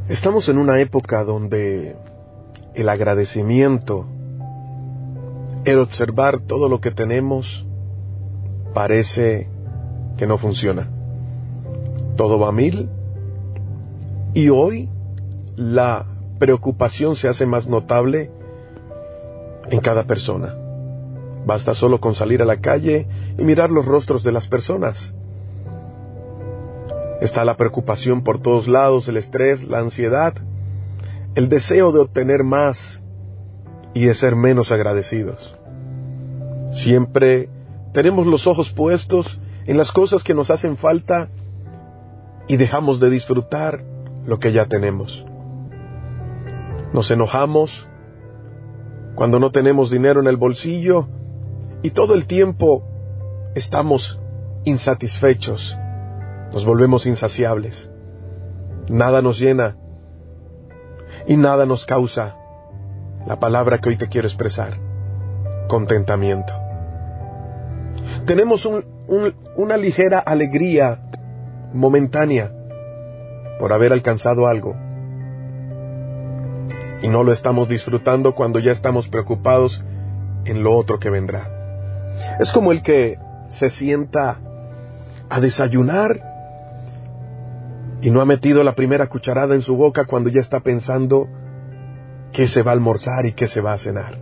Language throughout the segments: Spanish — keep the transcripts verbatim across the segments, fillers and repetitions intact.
Estamos en una época donde el agradecimiento, el observar todo lo que tenemos, parece que no funciona. Todo va a mil y hoy la preocupación se hace más notable en cada persona. Basta solo con salir a la calle y mirar los rostros de las personas. Está la preocupación por todos lados, el estrés, la ansiedad, el deseo de obtener más y de ser menos agradecidos. Siempre tenemos los ojos puestos en las cosas que nos hacen falta y dejamos de disfrutar lo que ya tenemos. Nos enojamos cuando no tenemos dinero en el bolsillo y todo el tiempo estamos insatisfechos. Nos volvemos insaciables. Nada nos llena y nada nos causa la palabra que hoy te quiero expresar: contentamiento. Tenemos un, un, una ligera alegría momentánea por haber alcanzado algo y no lo estamos disfrutando cuando ya estamos preocupados en lo otro que vendrá. Es como el que se sienta a desayunar y no ha metido la primera cucharada en su boca cuando ya está pensando qué se va a almorzar y qué se va a cenar.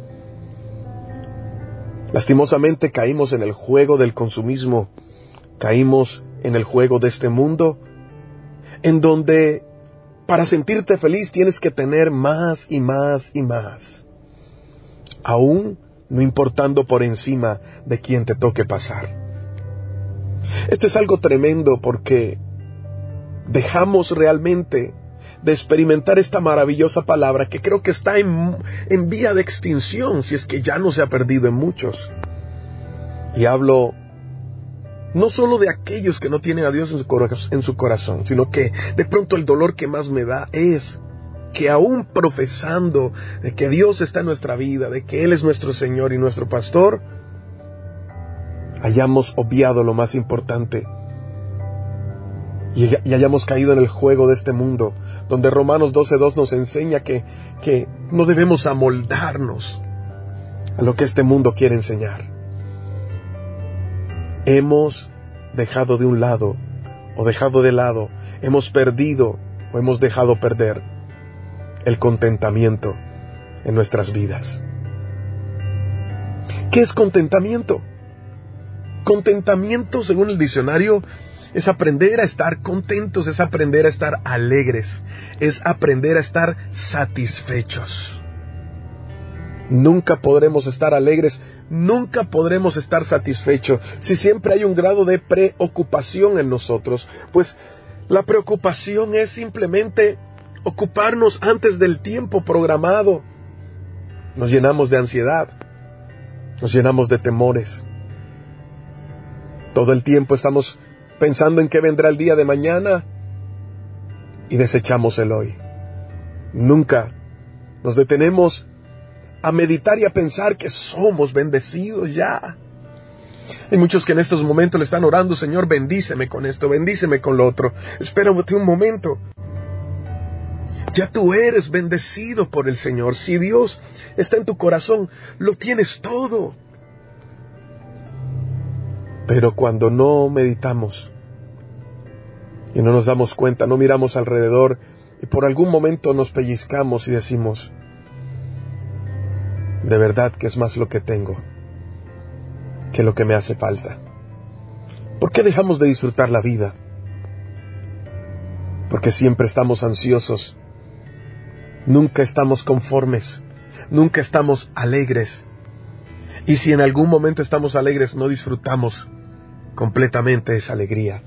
Lastimosamente caímos en el juego del consumismo, caímos en el juego de este mundo, en donde para sentirte feliz tienes que tener más y más y más, aún no importando por encima de quién te toque pasar. Esto es algo tremendo porque dejamos realmente de experimentar esta maravillosa palabra que creo que está en, en vía de extinción, si es que ya no se ha perdido en muchos. Y hablo no solo de aquellos que no tienen a Dios en su, cora- en su corazón, sino que de pronto el dolor que más me da es que aún profesando de que Dios está en nuestra vida, de que Él es nuestro Señor y nuestro Pastor, hayamos obviado lo más importante y, y hayamos caído en el juego de este mundo, donde Romanos doce dos nos enseña que, que no debemos amoldarnos a lo que este mundo quiere enseñar. Hemos dejado de un lado o dejado de lado, hemos perdido o hemos dejado perder el contentamiento en nuestras vidas. ¿Qué es contentamiento? Contentamiento, según el diccionario, es aprender a estar contentos, es aprender a estar alegres, es aprender a estar satisfechos. Nunca podremos estar alegres, nunca podremos estar satisfechos si siempre hay un grado de preocupación en nosotros, pues la preocupación es simplemente ocuparnos antes del tiempo programado. Nos llenamos de ansiedad, nos llenamos de temores. Todo el tiempo estamos pensando en qué vendrá el día de mañana y desechamos el hoy. Nunca nos detenemos a meditar y a pensar que somos bendecidos ya. Hay muchos que en estos momentos le están orando: Señor, bendíceme con esto, bendíceme con lo otro. Espérate un momento. Ya tú eres bendecido por el Señor. Si Dios está en tu corazón, lo tienes todo. Pero cuando no meditamos y no nos damos cuenta, no miramos alrededor y por algún momento nos pellizcamos y decimos: de verdad que es más lo que tengo que lo que me hace falta. ¿Por qué dejamos de disfrutar la vida? Porque siempre estamos ansiosos, nunca estamos conformes, nunca estamos alegres. Y si en algún momento estamos alegres, no disfrutamos completamente esa alegría.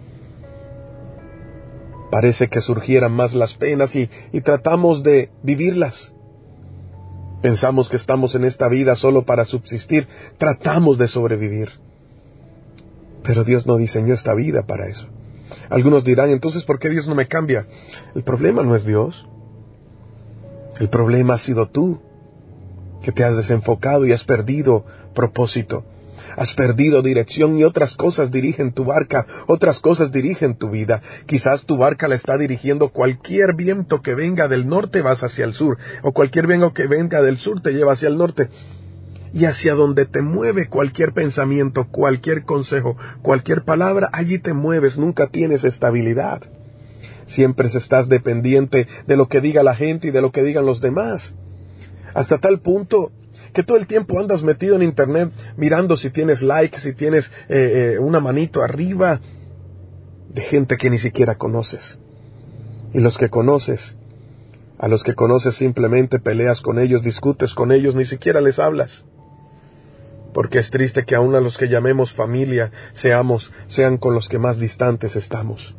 Parece que surgieran más las penas y, y tratamos de vivirlas. Pensamos que estamos en esta vida solo para subsistir, tratamos de sobrevivir. Pero Dios no diseñó esta vida para eso. Algunos dirán: entonces, ¿por qué Dios no me cambia? El problema no es Dios. El problema ha sido tú, que te has desenfocado y has perdido propósito. Has perdido dirección y otras cosas dirigen tu barca, otras cosas dirigen tu vida. Quizás tu barca la está dirigiendo cualquier viento que venga del norte, vas hacia el sur, o cualquier viento que venga del sur te lleva hacia el norte. Y hacia donde te mueve cualquier pensamiento, cualquier consejo, cualquier palabra, allí te mueves, nunca tienes estabilidad. Siempre estás dependiente de lo que diga la gente y de lo que digan los demás. Hasta tal punto que todo el tiempo andas metido en internet mirando si tienes likes, si tienes eh, eh, una manito arriba de gente que ni siquiera conoces. Y los que conoces, a los que conoces simplemente peleas con ellos, discutes con ellos, ni siquiera les hablas. Porque es triste que aún a los que llamemos familia seamos, sean con los que más distantes estamos.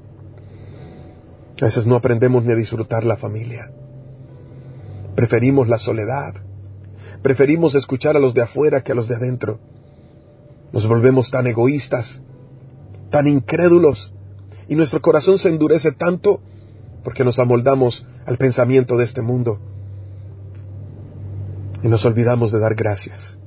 A veces no aprendemos ni a disfrutar la familia. Preferimos la soledad. Preferimos escuchar a los de afuera que a los de adentro. Nos volvemos tan egoístas, tan incrédulos, y nuestro corazón se endurece tanto porque nos amoldamos al pensamiento de este mundo y nos olvidamos de dar gracias.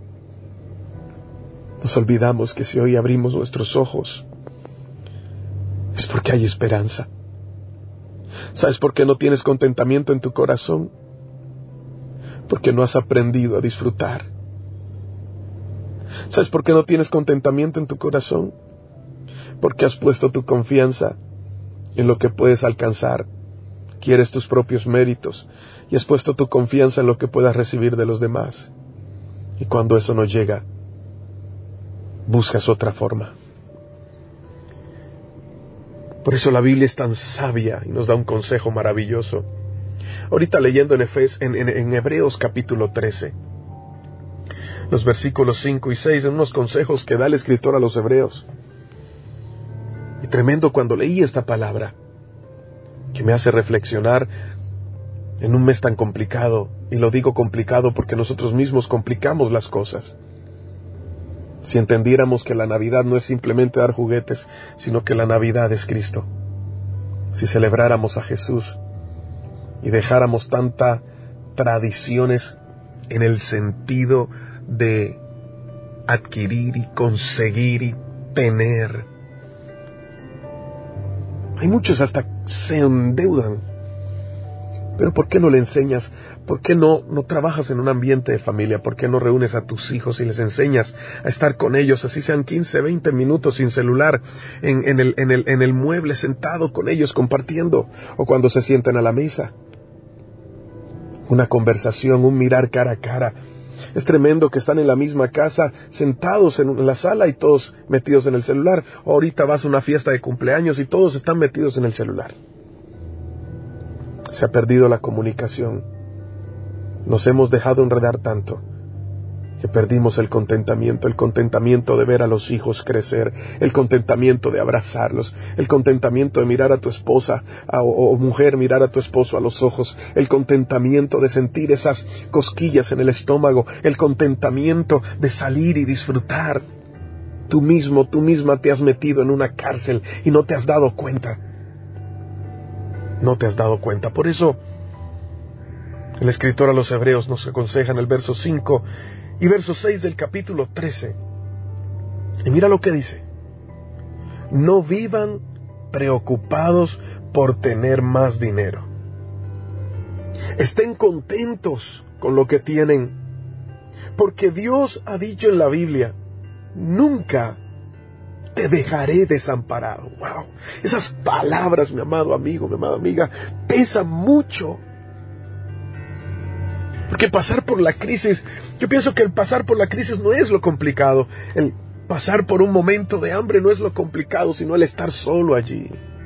Nos olvidamos que si hoy abrimos nuestros ojos es porque hay esperanza. ¿Sabes por qué no tienes contentamiento en tu corazón? Porque no has aprendido a disfrutar. ¿Sabes por qué no tienes contentamiento en tu corazón? Porque has puesto tu confianza en lo que puedes alcanzar. Quieres tus propios méritos y has puesto tu confianza en lo que puedas recibir de los demás. Y cuando eso no llega, buscas otra forma. Por eso la Biblia es tan sabia y nos da un consejo maravilloso. Ahorita leyendo en, Efes, en, en, en Hebreos capítulo trece, los versículos cinco y seis, en unos consejos que da el escritor a los hebreos. Y tremendo cuando leí esta palabra, que me hace reflexionar en un mes tan complicado. Y lo digo complicado porque nosotros mismos complicamos las cosas. Si entendiéramos que la Navidad no es simplemente dar juguetes, sino que la Navidad es Cristo. Si celebráramos a Jesús y dejáramos tantas tradiciones en el sentido de adquirir y conseguir y tener. Hay muchos hasta se endeudan. Pero ¿por qué no le enseñas? ¿Por qué no, no trabajas en un ambiente de familia? ¿Por qué no reúnes a tus hijos y les enseñas a estar con ellos? Así sean quince, veinte minutos sin celular, en, en, el, en, el, en el mueble, sentado con ellos, compartiendo. O cuando se sientan a la mesa. Una conversación, un mirar cara a cara. Es tremendo que están en la misma casa, sentados en la sala y todos metidos en el celular. O ahorita vas a una fiesta de cumpleaños y todos están metidos en el celular. Se ha perdido la comunicación. Nos hemos dejado enredar tanto que perdimos el contentamiento, el contentamiento de ver a los hijos crecer, el contentamiento de abrazarlos, el contentamiento de mirar a tu esposa a, o, o mujer mirar a tu esposo a los ojos, el contentamiento de sentir esas cosquillas en el estómago, el contentamiento de salir y disfrutar. Tú mismo, tú misma te has metido en una cárcel y no te has dado cuenta. No te has dado cuenta. Por eso el escritor a los hebreos nos aconseja en el verso cinco y verso seis del capítulo trece. Y mira lo que dice. No vivan preocupados por tener más dinero. Estén contentos con lo que tienen. Porque Dios ha dicho en la Biblia, nunca te dejaré desamparado. Wow. Esas palabras, mi amado amigo, mi amada amiga, pesan mucho. Porque pasar por la crisis, yo pienso que el pasar por la crisis no es lo complicado. El pasar por un momento de hambre no es lo complicado, sino el estar solo allí.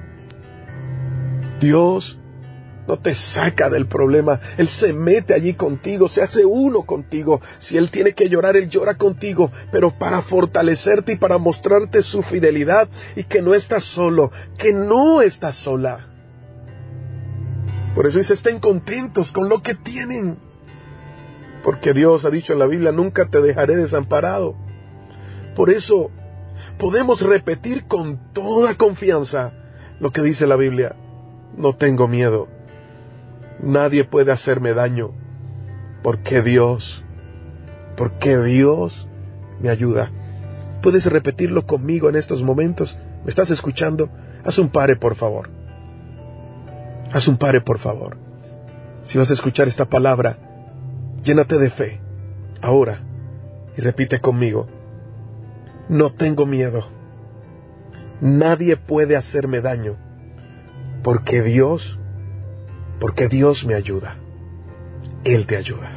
Dios no te saca del problema. Él se mete allí contigo, se hace uno contigo. Si Él tiene que llorar, Él llora contigo, pero para fortalecerte y para mostrarte su fidelidad y que no estás solo, que no estás sola. Por eso dice, estén contentos con lo que tienen. Porque Dios ha dicho en la Biblia, nunca te dejaré desamparado. Por eso podemos repetir con toda confianza lo que dice la Biblia. No tengo miedo. Nadie puede hacerme daño. Porque Dios, porque Dios me ayuda. ¿Puedes repetirlo conmigo en estos momentos? ¿Me estás escuchando? Haz un pare, por favor. Haz un pare, por favor. Si vas a escuchar esta palabra, llénate de fe, ahora, y repite conmigo: no tengo miedo. Nadie puede hacerme daño, porque Dios, porque Dios me ayuda. Él te ayuda.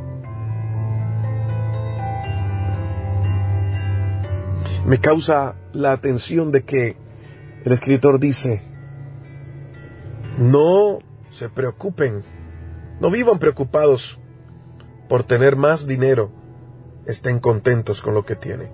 Me causa la atención de que el escritor dice: no se preocupen, no vivan preocupados por tener más dinero, estén contentos con lo que tienen.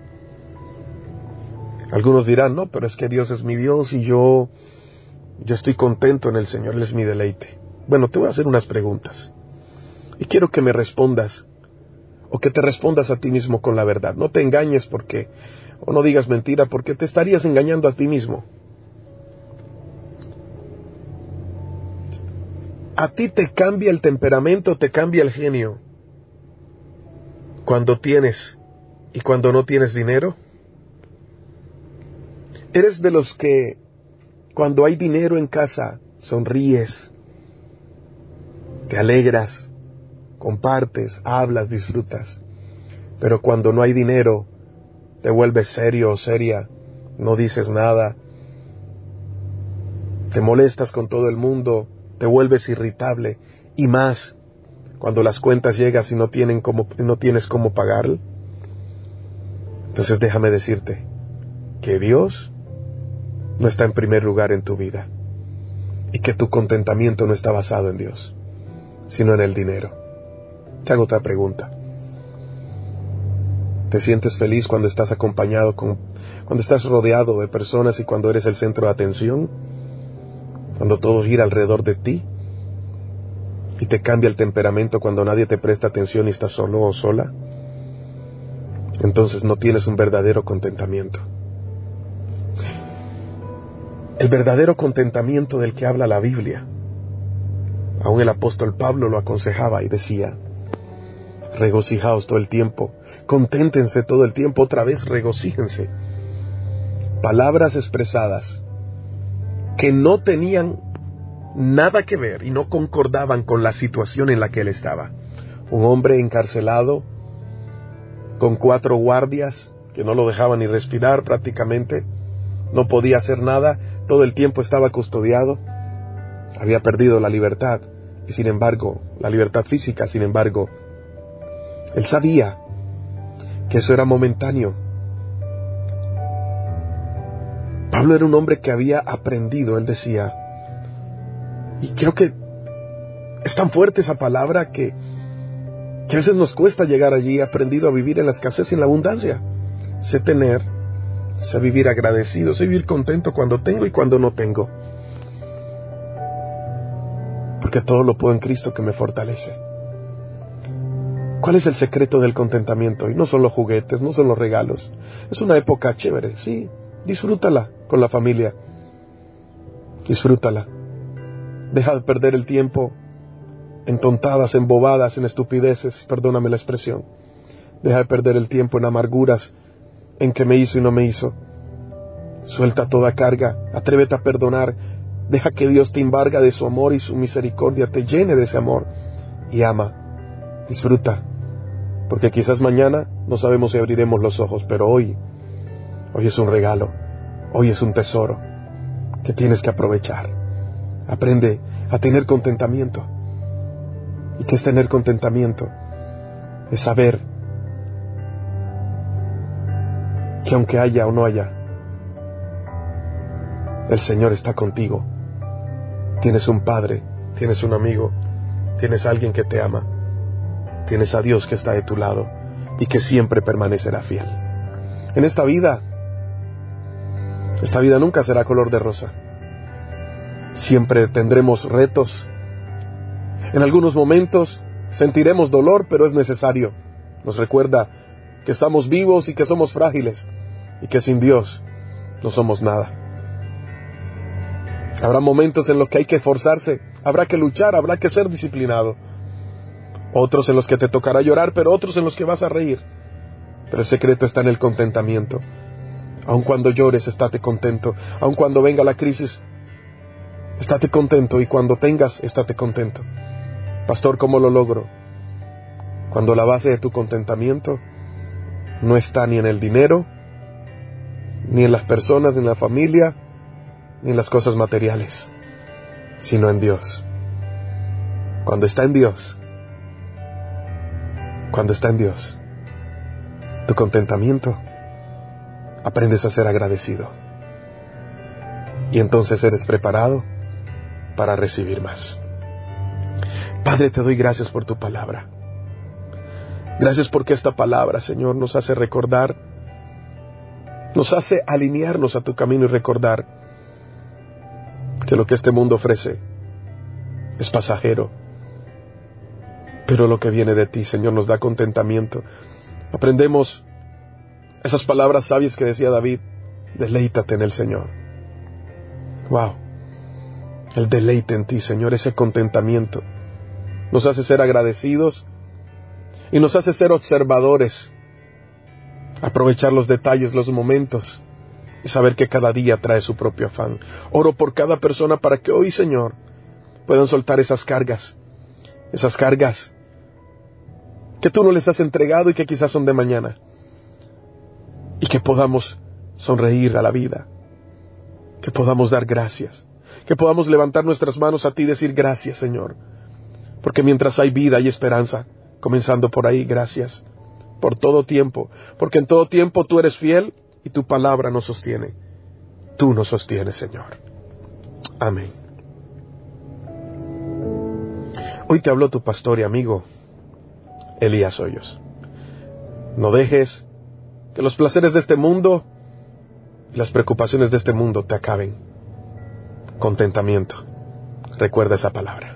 Algunos dirán: no, pero es que Dios es mi Dios y yo, yo estoy contento en el Señor, Él es mi deleite. Bueno, te voy a hacer unas preguntas y quiero que me respondas, o que te respondas a ti mismo con la verdad. No te engañes porque, o no digas mentira, porque te estarías engañando a ti mismo. ¿A ti te cambia el temperamento, te cambia el genio cuando tienes y cuando no tienes dinero? ¿Eres de los que cuando hay dinero en casa sonríes, te alegras, compartes, hablas, disfrutas? Pero cuando no hay dinero, te vuelves serio o seria, no dices nada, te molestas con todo el mundo, te vuelves irritable, y más cuando las cuentas llegan y no tienen cómo, no tienes cómo pagar. Entonces déjame decirte que Dios no está en primer lugar en tu vida, y que tu contentamiento no está basado en Dios, sino en el dinero. Te hago otra pregunta. ¿Te sientes feliz cuando estás acompañado con, cuando estás rodeado de personas y cuando eres el centro de atención? Cuando todo gira alrededor de ti, y te cambia el temperamento cuando nadie te presta atención y estás solo o sola. Entonces no tienes un verdadero contentamiento. El verdadero contentamiento del que habla la Biblia, aún el apóstol Pablo lo aconsejaba y decía: regocijaos todo el tiempo, conténtense todo el tiempo, otra vez regocíjense. Palabras expresadas que no tenían nada que ver y no concordaban con la situación en la que él estaba. Un hombre encarcelado, con cuatro guardias que no lo dejaban ni respirar prácticamente, no podía hacer nada, todo el tiempo estaba custodiado, había perdido la libertad, y sin embargo, la libertad física, sin embargo, él sabía que eso era momentáneo. Pablo era un hombre que había aprendido, él decía, y creo que es tan fuerte esa palabra que, que a veces nos cuesta llegar allí. He aprendido a vivir en la escasez y en la abundancia. Sé tener, sé vivir agradecido, sé vivir contento cuando tengo y cuando no tengo. Porque todo lo puedo en Cristo que me fortalece. ¿Cuál es el secreto del contentamiento? Y no son los juguetes, no son los regalos. Es una época chévere, sí. Disfrútala con la familia. Disfrútala. Deja de perder el tiempo en tontadas, en bobadas, en estupideces, perdóname la expresión. Deja de perder el tiempo en amarguras, en que me hizo y no me hizo. Suelta toda carga, atrévete a perdonar, deja que Dios te embarga de su amor y su misericordia, te llene de ese amor, y ama, disfruta, porque quizás mañana no sabemos si abriremos los ojos, pero hoy, hoy es un regalo, hoy es un tesoro que tienes que aprovechar. Aprende a tener contentamiento. ¿Y qué es tener contentamiento? Es saber que aunque haya o no haya, el Señor está contigo. Tienes un Padre, tienes un amigo, tienes a alguien que te ama, tienes a Dios que está de tu lado y que siempre permanecerá fiel. En esta vida, esta vida nunca será color de rosa. Siempre tendremos retos. En algunos momentos sentiremos dolor, pero es necesario. Nos recuerda que estamos vivos y que somos frágiles y que sin Dios no somos nada. Habrá momentos en los que hay que esforzarse, habrá que luchar, habrá que ser disciplinado. Otros en los que te tocará llorar, pero otros en los que vas a reír. Pero el secreto está en el contentamiento. Aun cuando llores, estate contento. Aun cuando venga la crisis, estate contento. Y cuando tengas, estate contento. Pastor, ¿cómo lo logro? Cuando la base de tu contentamiento no está ni en el dinero, ni en las personas, ni en la familia, ni en las cosas materiales, sino en Dios. Cuando está en Dios, cuando está en Dios, tu contentamiento, aprendes a ser agradecido. Y entonces eres preparado para recibir más. Padre, te doy gracias por tu palabra. Gracias porque esta palabra, Señor, nos hace recordar, nos hace alinearnos a tu camino y recordar que lo que este mundo ofrece es pasajero. Pero lo que viene de ti, Señor, nos da contentamiento. Aprendemos esas palabras sabias que decía David: deleítate en el Señor. Wow. El deleite en ti, Señor, ese contentamiento nos hace ser agradecidos y nos hace ser observadores, aprovechar los detalles, los momentos y saber que cada día trae su propio afán. Oro por cada persona para que hoy, Señor, puedan soltar esas cargas, esas cargas que tú no les has entregado y que quizás son de mañana, y que podamos sonreír a la vida, que podamos dar gracias, que podamos levantar nuestras manos a ti y decir gracias, Señor, porque mientras hay vida hay esperanza, comenzando por ahí. Gracias por todo tiempo, porque en todo tiempo tú eres fiel y tu palabra nos sostiene. Tú nos sostienes, Señor. Amén. Hoy te habló tu pastor y amigo Elías Hoyos. No dejes que los placeres de este mundo y las preocupaciones de este mundo te acaben. Contentamiento. Recuerda esa palabra.